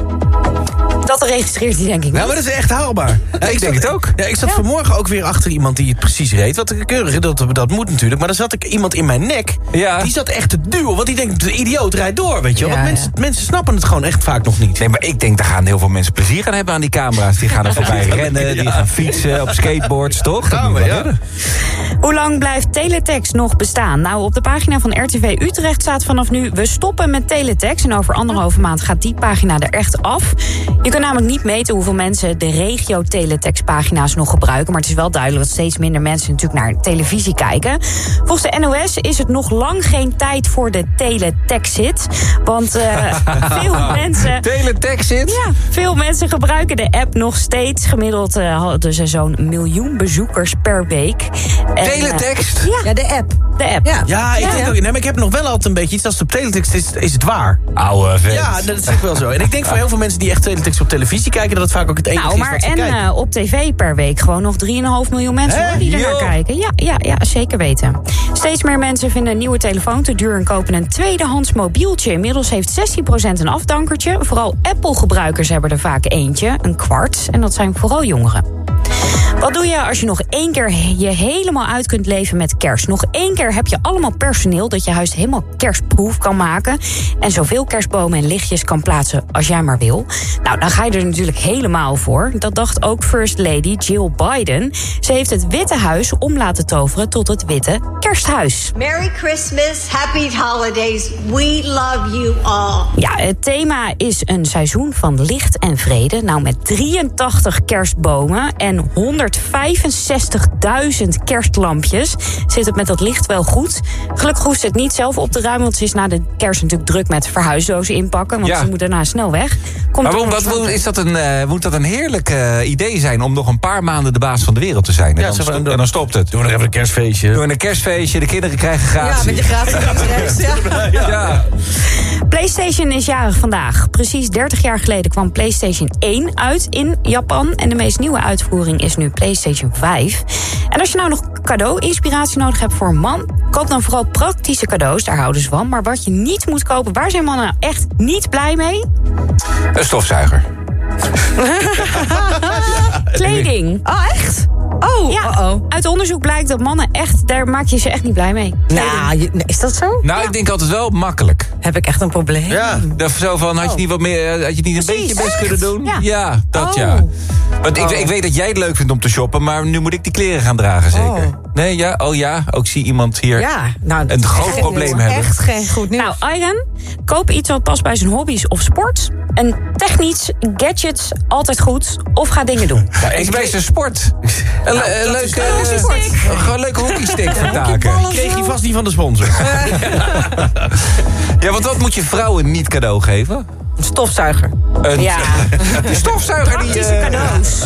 Dat registreert hij denk ik niet. Nou, maar dat is echt haalbaar. Ja, ik denk het ook. Ja, ik zat vanmorgen ook weer achter iemand die het precies reed. Wat keurig, dat moet natuurlijk. Maar dan zat ik iemand in mijn nek. Ja. Die zat echt te duwen. Want die denkt, de idioot rijdt door, weet je wel. Ja, want mensen snappen het gewoon echt vaak nog niet. Nee, maar ik denk, daar gaan heel veel mensen plezier aan hebben aan die camera's. Die gaan er voorbij rennen, die gaan fietsen op skateboards, toch? Dat moet wel hebben. Hoe lang blijft teletext nog bestaan? Nou, op de pagina van RTV Utrecht staat vanaf nu: we stoppen met teletext. En over 1,5 maand gaat die pagina er echt af. Je kunt namelijk niet meten hoeveel mensen de regio-teletextpagina's nog gebruiken. Maar het is wel duidelijk dat steeds minder mensen natuurlijk naar televisie kijken. Volgens de NOS is het nog lang geen tijd voor de teletexit. Want veel mensen... Teletexit? Ja, veel mensen gebruiken de app nog steeds. Gemiddeld hadden ze zo'n 1 miljoen bezoekers per week. En, teletext? Ja, de app. De app. Ja, ik denk ook. Nee, maar ik heb nog wel altijd een beetje iets. Als het op teletext is het waar. Oude vent. Ja, dat is ook wel zo. En ik denk voor heel veel mensen die echt teletext op televisie kijken, dat het vaak ook het enige is wat ze kijken. En op tv per week gewoon nog 3,5 miljoen mensen hoor, die er naar kijken. Ja, zeker weten. Steeds meer mensen vinden een nieuwe telefoon te duur en kopen een tweedehands mobieltje. Inmiddels heeft 16% een afdankertje. Vooral Apple-gebruikers hebben er vaak eentje, een kwart. En dat zijn vooral jongeren. Wat doe je als je nog 1 keer je helemaal uit kunt leven met kerst? Nog 1 keer heb je allemaal personeel dat je huis helemaal kerstproof kan maken. En zoveel kerstbomen en lichtjes kan plaatsen als jij maar wil. Nou, dan ga je er natuurlijk helemaal voor. Dat dacht ook First Lady Jill Biden. Ze heeft het Witte Huis om laten toveren tot het Witte Kersthuis. Merry Christmas, happy holidays, we love you all. Ja, het thema is een seizoen van licht en vrede. Nou, met 83 kerstbomen en 165.000 kerstlampjes zit het met dat licht wel goed. Gelukkig hoeft ze het niet zelf op te ruimen, want ze is na de kerst natuurlijk druk met verhuisdozen inpakken, want ze moet daarna snel weg. Moet dat een heerlijk idee zijn om nog een paar maanden de baas van de wereld te zijn? En dan stopt het. Doen we nog even een kerstfeestje. De kinderen krijgen gratis. Ja, met je gratis. Ja. PlayStation is jarig vandaag. Precies 30 jaar geleden kwam PlayStation 1 uit in Japan. En de meest nieuwe uitvoering is nu PlayStation 5. En als je nou nog cadeau-inspiratie nodig hebt voor een man, koop dan vooral praktische cadeaus, daar houden ze van. Maar wat je niet moet kopen, waar zijn mannen echt niet blij mee? Een stofzuiger. Kleding. Oh, echt? Oh, ja. Uit onderzoek blijkt dat mannen echt, daar maak je ze echt niet blij mee. Nou, is dat zo? Nou, ik denk altijd wel makkelijk. Heb ik echt een probleem? Ja. Zo van, had je niet wat meer, had je niet een beetje best kunnen doen? Ja, dat ja. Want ik weet dat jij het leuk vindt om te shoppen, maar nu moet ik die kleren gaan dragen, zeker. Nee, ja, ook zie iemand hier een groot probleem hebben. Echt geen goed nieuws. Nou, Iron, koop iets wat past bij zijn hobby's of sport. En technisch, gadgets, altijd goed. Of ga dingen doen. Ja, ik bij zijn sport. Een leuke hockeystick vertaken. Kreeg je vast niet van de sponsor. Ja, want wat moet je vrouwen niet cadeau geven? Een stofzuiger. Een stofzuiger die... Praktische cadeaus.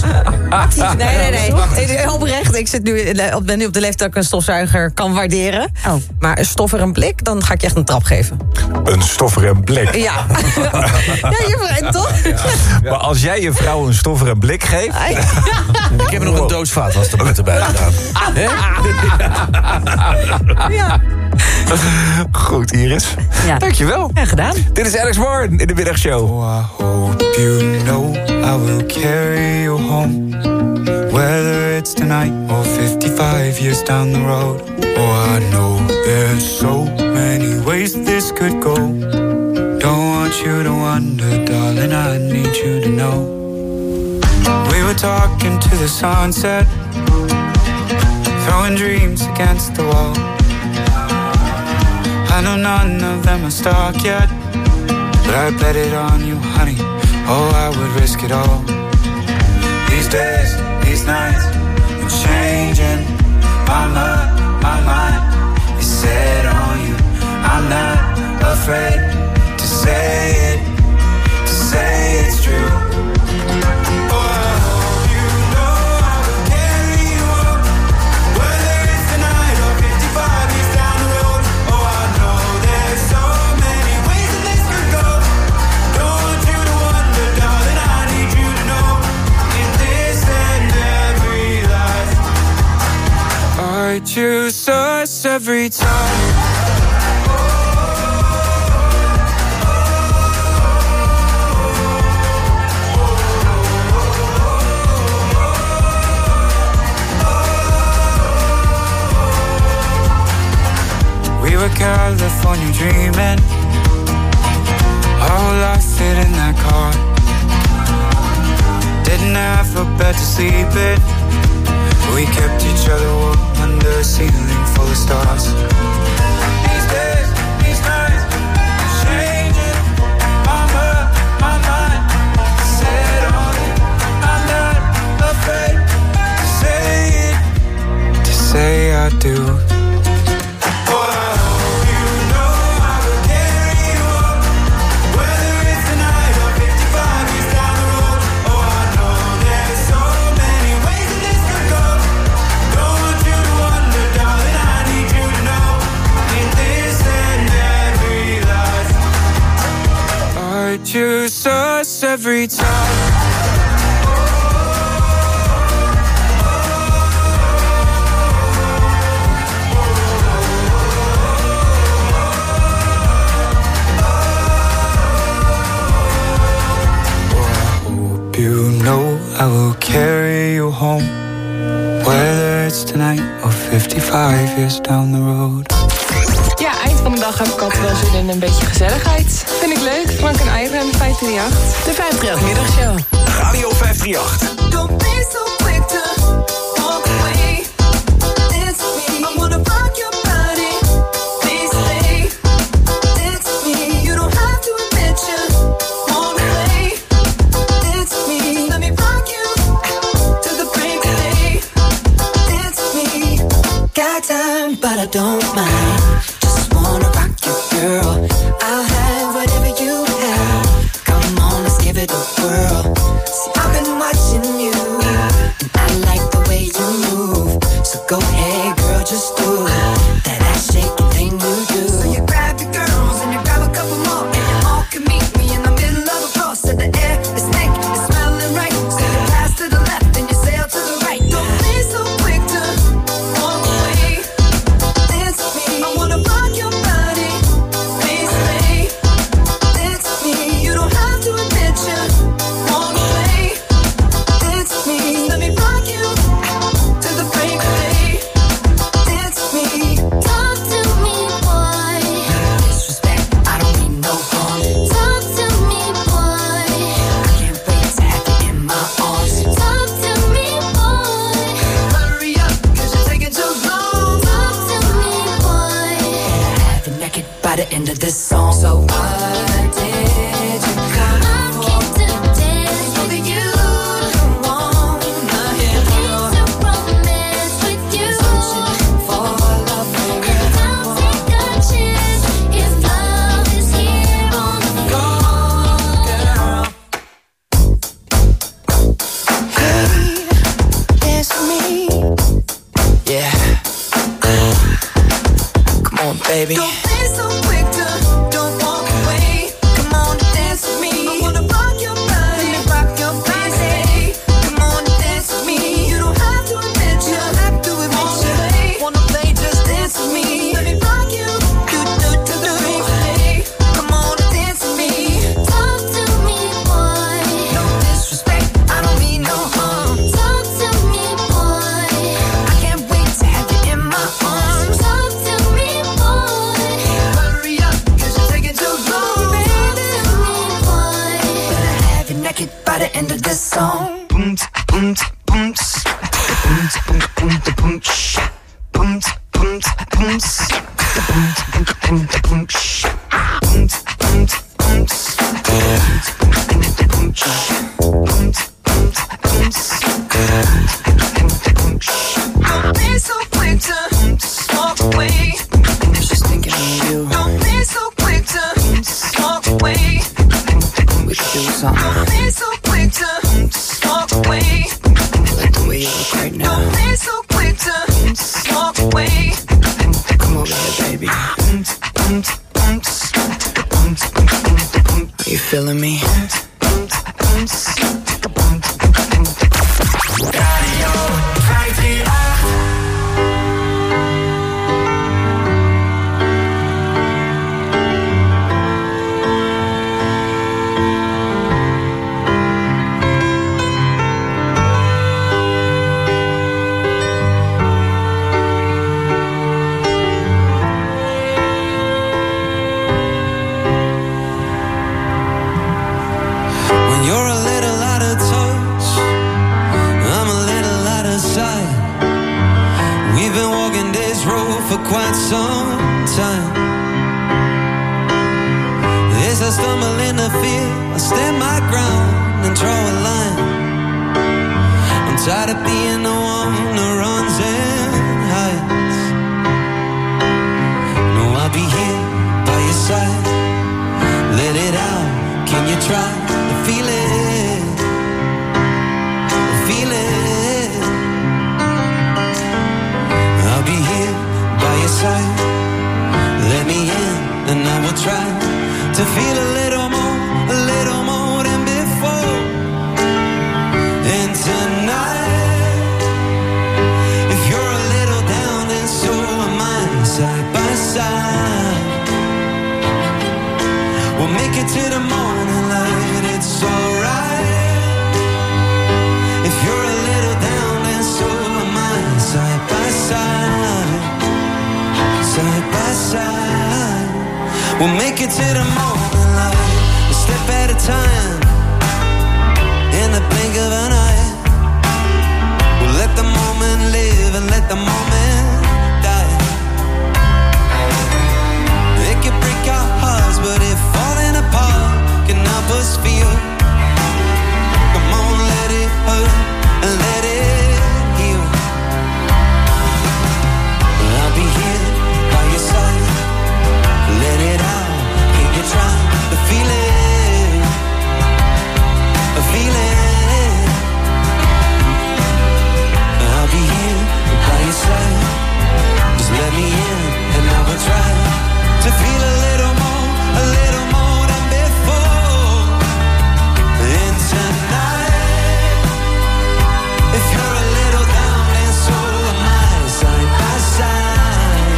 Nee. Oprecht, ik ben nu op de leeftijd dat ik een stofzuiger kan waarderen. Oh. Maar een stoffer en blik, dan ga ik je echt een trap geven. Een stoffer en blik? Ja. Ja, je bent toch? Maar als jij je vrouw een stoffer en blik geeft... Ik heb er nog een doos vaatwastabletten bij gedaan. Ja. Goed, Iris. Ja. Dankjewel. Ja, gedaan. Dit is Alex Warren in de middagshow. Oh, I hope you know I will carry you home. Whether it's tonight or 55 years down the road. Oh, I know there's so many ways this could go. Don't want you to wonder, darling, I need you to know. We were talking to the sunset, throwing dreams against the wall. I know none of them are stuck yet, but I bet it on you, honey. Oh, I would risk it all. These days, these nights, I'm changing. My mind is set on you. I'm not afraid to say it's true. I choose us every time. We were California dreaming, our whole life fit in that car. Didn't have a bed to sleep in. We kept each other warm under a ceiling full of stars. These days, these nights, changing. My mind, set on it. I'm not afraid to say it, to say I do. Choose us every time. Oh, I hope you know I will carry you home. Whether it's tonight or 55 years down the road. Ja, eind van de dag heb ik altijd wel zin in een beetje gezelligheid. Vind ik leuk, Frank en Iron, 538. De 538 middagshow. Radio 538. Don't be so quick to walk away. It's me. I wanna rock your body. Please stay. It's me. You don't have to admit you want away. It's me. Let me rock you to the break of day. It's me. Got time, but I don't mind. Just wanna rock you, girl. I'll have whatever you have. Come on, let's give it a whirl. See, I've been watching you, and I like the way you move. So go ahead, girl, just do that ass shaking thing you do. So you grab your girls and you grab a couple more, and you all can meet me in the middle of the floor. So the air is thick, it's smelling right. So you pass to the left and you sail to the right. Don't be so quick to walk away. It's me. I wanna rock your body. Please stay. It's me. You don't have to admit you want away. It's me. Let me rock you to the break of day. It's me. Talk to me, boy. Disrespect, I don't mean no harm. Talk to me, boy. I can't wait to have you in my arms. Talk to me, boy. Hurry up, 'cause you're taking too long. Talk to me, boy. And I have you naked by the end of this song. So what did you come for? I came to dance with you. Baby. Don't be so quick to don't walk away. Come on and dance with me. I wanna rock your body. Let me rock your body. Come on and dance with me. You don't have to admit you have to admit you wanna play, just dance with me. Let me rock you to the break of day. Come on and dance with me. Talk to me, boy. No disrespect, I don't mean no harm. Talk to me, boy. I can't wait to have you in my arms. Talk to me, boy. Hurry up, 'cause you're taking too long. Talk to me, boy. Better have you naked by the end of this song. Boom, boom, boom, boom, boom, boom, boom, boom, boom, boom, don't be so quick to walk away. Just thinking of you. Don't be so quick to walk away. We could do something. Don't be so quick to walk away. Like the way you look right now. Don't be so quick to walk away. Come over here, baby. Are you feeling me? Radio 538. When you're a little out of touch, I'm a little out of sight. We've been walking this road for quite some time. As I stumble in the fear, I stand my ground and draw a line. I'm tired of being the one who runs and hides. No, I'll be here by your side. Let it out, can you try to feel it? Feel it. I'll be here by your side. Let me in and I will try to feel a little more than before. And tonight, if you're a little down, then so am I. Side by side, we'll make it to the morning light. It's alright. If you're a little down, then so am I. We'll make it to the morning light, a step at a time, in the blink of an eye. We'll let the moment live and let the moment die. It can break our hearts, but if falling apart can help us feel, come on, let it hurt and let it heal. I'll be here by your side. Let it out, can you try to feel it? Feel it. I'll be here by your side. Just let me in and I will try to feel a little more than before. And tonight, if you're a little down and so am I, side by side.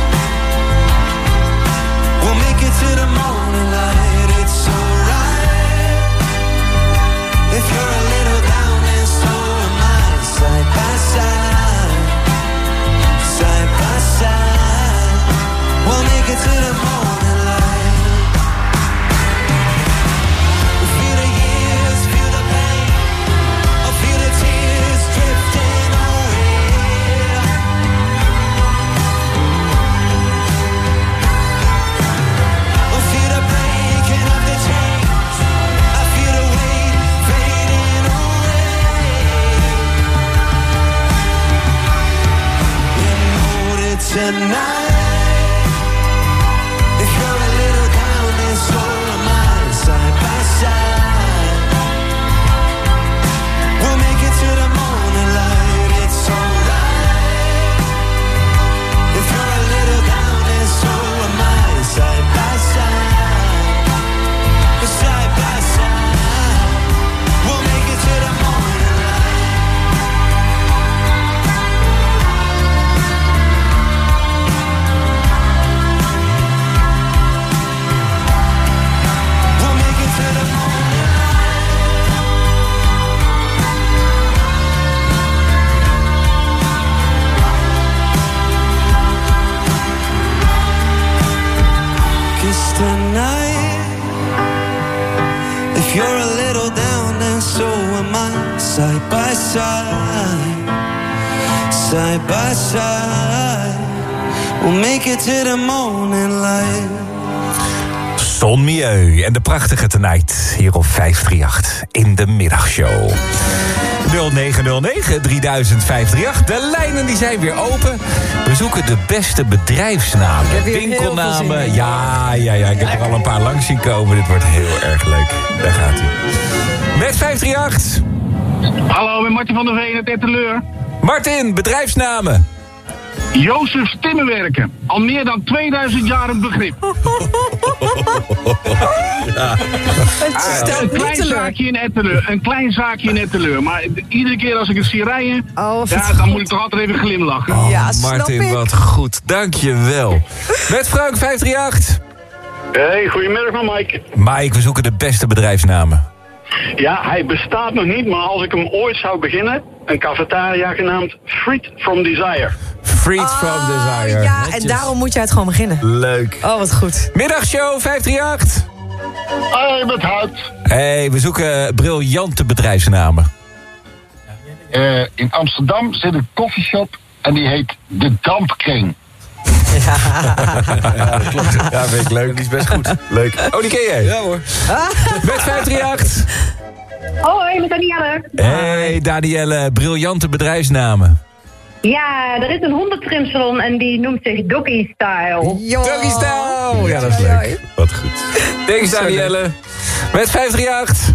We'll make it to the morning light, it's alright. If you're a little down and so am I, side by side. Side by side. We'll make it to the morning light. Feel the years, feel the pain. I feel the tears drifting away. I feel the breaking of the chains. I feel the weight fading away. You know that tonight, if you're a little down and so am I, side by side. We'll make it to the morning light, it's alright. If you're a little down and so am I, side by side. Side by side. We'll make it to the morning light. We'll make it to the morning light. 'Cause tonight, if you're a little down and so am I, side by side. Side by side. We'll make it to the morning light. Son Mieu en de prachtige Tonight hier op 538 in de middagshow. 0909 3000 538. De lijnen die zijn weer open. We zoeken de beste bedrijfsnamen, winkelnamen. Ja, ik heb er al een paar langs zien komen. Dit wordt heel erg leuk. Daar gaat hij. Met 538. Hallo, met Martin van der Veen uit Etteleur. Martin, bedrijfsnamen. Jozef Timmerwerken. Al meer dan 2000 jaar een begrip. Ja. Een klein zaakje in Etteleur. Maar iedere keer als ik het zie rijden, dan moet ik toch altijd even glimlachen. Martin, wat goed. Dank je wel. Met Frank, 538. Hey, goedemiddag Mike. Mike, we zoeken de beste bedrijfsnamen. Ja, hij bestaat nog niet, maar als ik hem ooit zou beginnen, een cafetaria genaamd Freed from Desire. Freed from Desire. Ja, netjes. En daarom moet je het gewoon beginnen. Leuk. Oh, wat goed. Middagshow 538. Hey, met Hout. Hey, we zoeken briljante bedrijfsnamen. In Amsterdam zit een koffieshop en die heet De Dampkring. Ja, dat klopt. Ja, vind ik leuk. Die is best goed. Leuk. Oh, die ken jij? Ja hoor. Met 538. Hoi, met Danielle. Hey, Danielle. Briljante bedrijfsnamen. Ja, er is een hondentrimsalon en die noemt zich Doggy Style. Doggy Style! Ja, dat is leuk. Wat goed. Thanks, Danielle. Met 538.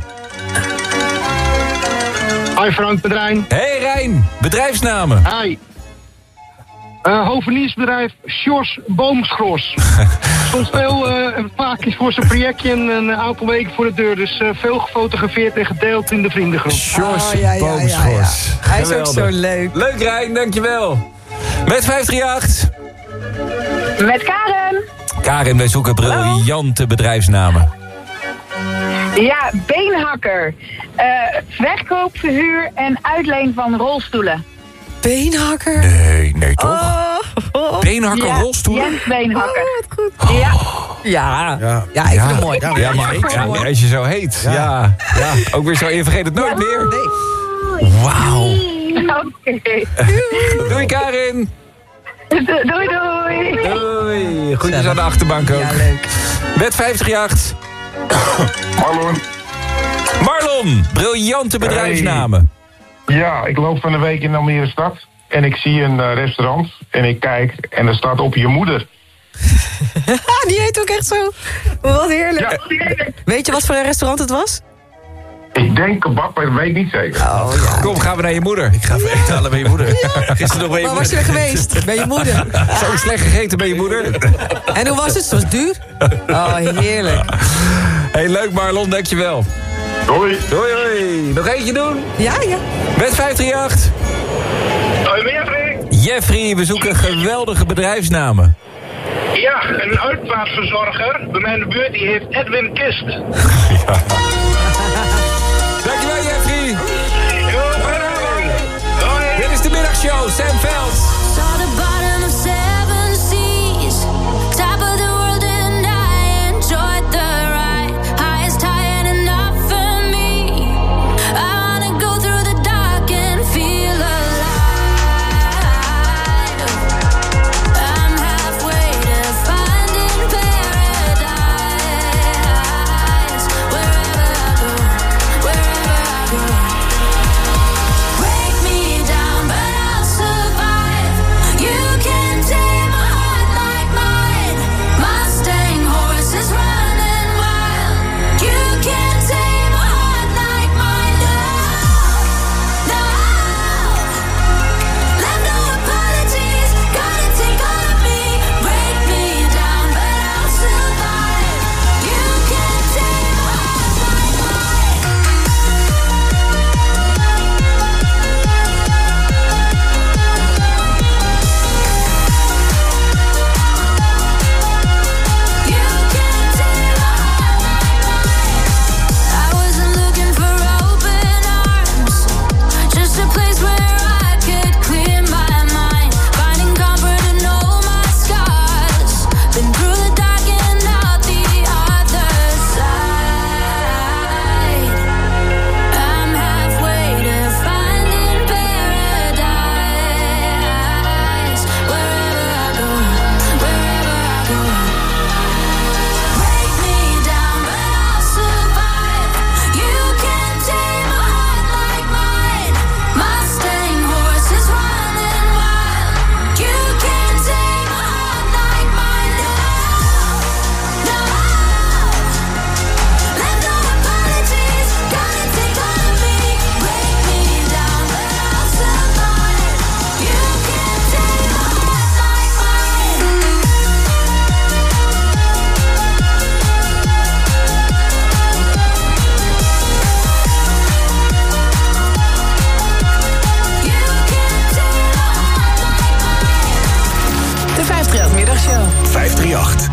Hoi Frank, met Rijn. Hey Rijn, bedrijfsnamen. Hi. Hoveniersbedrijf Sjors Boomschros. Stond vaak voor zijn projectje en een aantal weken voor de deur. Dus veel gefotografeerd en gedeeld in de vriendengroep. Sjors Boomschros. Hij is ook zo leuk. Leuk Rijn, dankjewel. Met 538. Met Karen. Karen, wij zoeken briljante bedrijfsnamen. Ja, beenhakker. Verkoop, verhuur en uitleen van rolstoelen. Beenhakker? Nee, toch? Oh. Beenhakker rolstoel? Jens Beenhakker. Wat goed. Ja, ik vind het mooi. Ja, maar als je zo heet. Ja. Ook weer zo, je vergeet het nooit meer. Nee. Wauw. Oké. Doei Karin. Doei. Doei. Groetjes aan de achterbank ook. Ja, leuk. Met 538. Marlon, briljante bedrijfsnamen. Ja, ik loop van de week in Almere stad en ik zie een restaurant en ik kijk en er staat op je moeder. Die heet ook echt zo. Wat heerlijk. Ja. Weet je wat voor een restaurant het was? Ik denk kebab, maar dat weet ik niet zeker. Oh, ja. Kom, gaan we naar je moeder. Ik ga even echt halen bij je moeder. Gisteren nog bij je Waar moeder. was je er geweest? Bij je moeder. Zo slecht gegeten bij je moeder. En hoe was het? Het was duur? Oh, heerlijk. Hey, leuk Marlon, dankjewel. Doei. Doei. Nog eentje doen? Ja. Met 538. Hoi, Jeffrey. Jeffrey, we zoeken geweldige bedrijfsnamen. Ja, een uitvaartverzorger bij mij in de buurt, die heeft Edwin Kist. Dankjewel Jeffrey. Dit is de middagshow, Sam Veld. Middagshow. 538.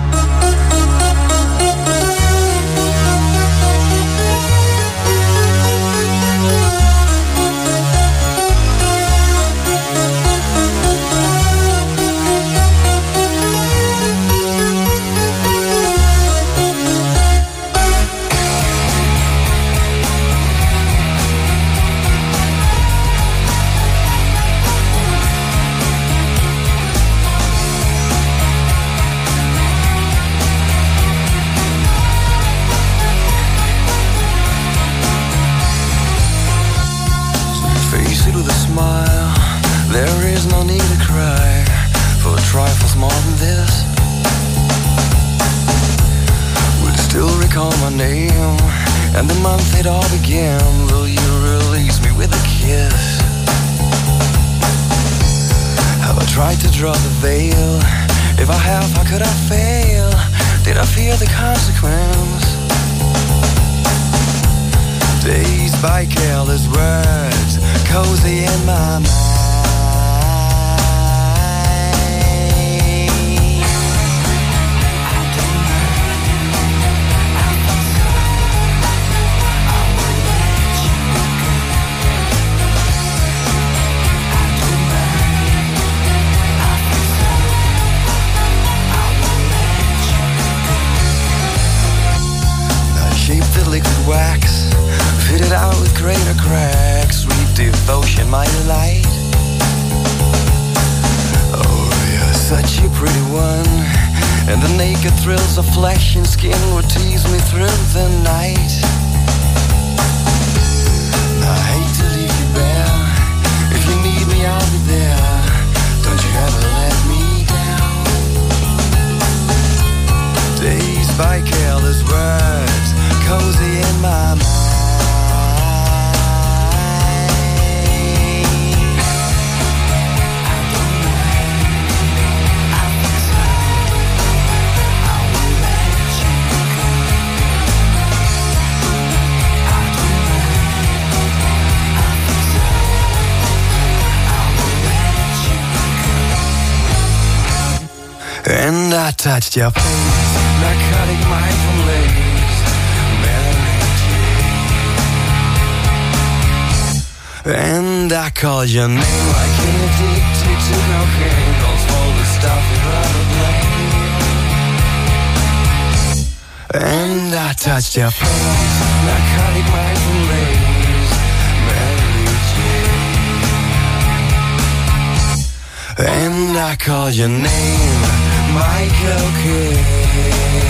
There is no need to cry for trifles more than this. Will you still recall my name and the month it all began? Will you release me with a kiss? Have I tried to draw the veil? If I have, how could I fail? Did I fear the consequence? Dazed by careless words, cozy in my mind. one, and the naked thrills of flesh and skin would tease me through the night. I hate to leave you bare. If you need me, I'll be there. Don't you ever let me down. Dazed by careless words, cozy in my mind. And I touched your face, narcotic mindful lace, Mary Jane. And I called your name like an addicted to cocaine, calls for the stuff you'd rather blame. And I touched your face, narcotic mindful lace, Mary Jane. And I called your name, Michael Kidd.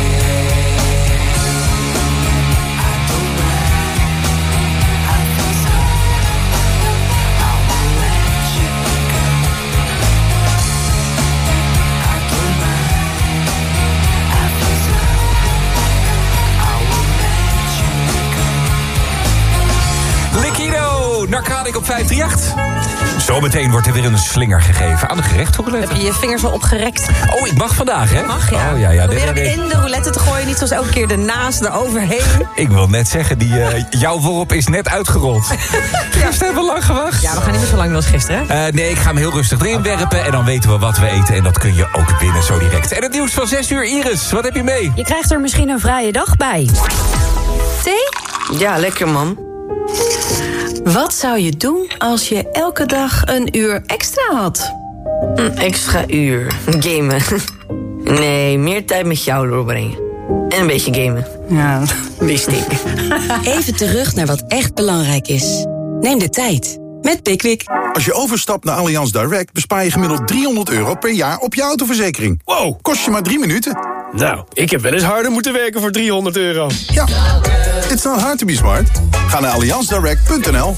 Liquido, Narcotic op 538. Zometeen wordt er weer een slinger gegeven aan de gerechthoeroulette. Heb je je vingers al opgerekt? Oh, ik mag vandaag, hè? Mag, ja. Oh, ja. Probeer hem in de roulette te gooien, niet zoals elke keer ernaast, eroverheen. Ik wil net zeggen, jouw worp is net uitgerold. Gisteren hebben we lang gewacht. Ja, we gaan niet meer zo lang als gisteren, hè? Nee, ik ga hem heel rustig erin werpen en dan weten we wat we eten. En dat kun je ook winnen zo direct. En het nieuws van 6 uur, Iris, wat heb je mee? Je krijgt er misschien een vrije dag bij. Thee? Ja, lekker, mam. Wat zou je doen als je elke dag een uur extra had? Een extra uur. Gamen. Nee, meer tijd met jou doorbrengen. En een beetje gamen. Ja, wist ik. Even terug naar wat echt belangrijk is. Neem de tijd. Met Pickwick. Als je overstapt naar Allianz Direct bespaar je gemiddeld €300 per jaar op je autoverzekering. Wow, kost je maar 3 minuten. Nou, ik heb wel eens harder moeten werken voor €300. Ja, it's not hard to be smart. Ga naar allianzdirect.nl.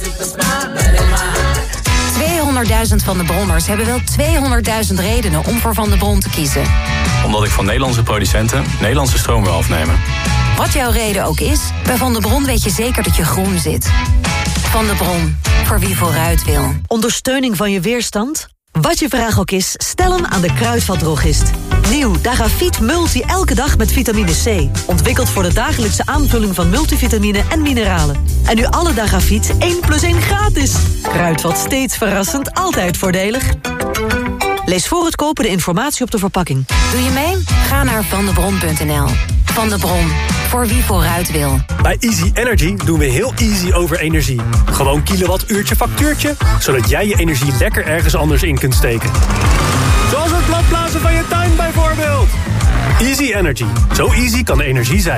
200.000 Van de Bronners hebben wel 200.000 redenen om voor Van de Bron te kiezen. Omdat ik van Nederlandse producenten Nederlandse stroom wil afnemen. Wat jouw reden ook is, bij Van de Bron weet je zeker dat je groen zit. Van de Bron, voor wie vooruit wil. Ondersteuning van je weerstand? Wat je vraag ook is, stel hem aan de Kruidvatdrogist. Nieuw Dagavit Multi elke dag met vitamine C. Ontwikkeld voor de dagelijkse aanvulling van multivitamine en mineralen. En nu alle Dagavit 1+1 gratis. Kruidvat, steeds verrassend, altijd voordelig. Lees voor het kopen de informatie op de verpakking. Doe je mee? Ga naar vandebron.nl. Van de Bron, voor wie vooruit wil. Bij Easy Energy doen we heel easy over energie. Gewoon kilowattuurtje factuurtje, zodat jij je energie lekker ergens anders in kunt steken. Zoals het bladblazen van je tuin bijvoorbeeld. Easy Energy. Zo easy kan energie zijn.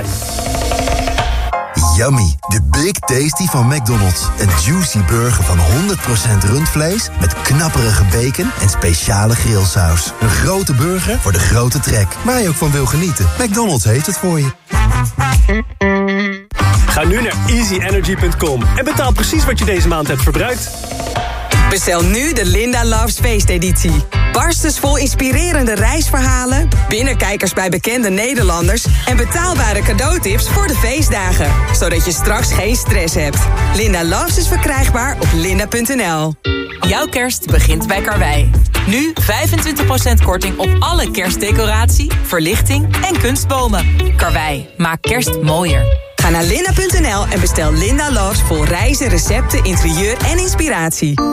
Yummy, de Big Tasty van McDonald's. Een juicy burger van 100% rundvlees met knapperige bacon en speciale grillsaus. Een grote burger voor de grote trek. Waar je ook van wil genieten. McDonald's heeft het voor je. Ga nu naar easyenergy.com en betaal precies wat je deze maand hebt verbruikt. Bestel nu de Linda Loves feesteditie. Barstensvol inspirerende reisverhalen, binnenkijkers bij bekende Nederlanders en betaalbare cadeautips voor de feestdagen. Zodat je straks geen stress hebt. Linda Loves is verkrijgbaar op linda.nl. Jouw kerst begint bij Karwei. Nu 25% korting op alle kerstdecoratie, verlichting en kunstbomen. Karwei, maak kerst mooier. Ga naar linda.nl en bestel Linda Loves vol reizen, recepten, interieur en inspiratie.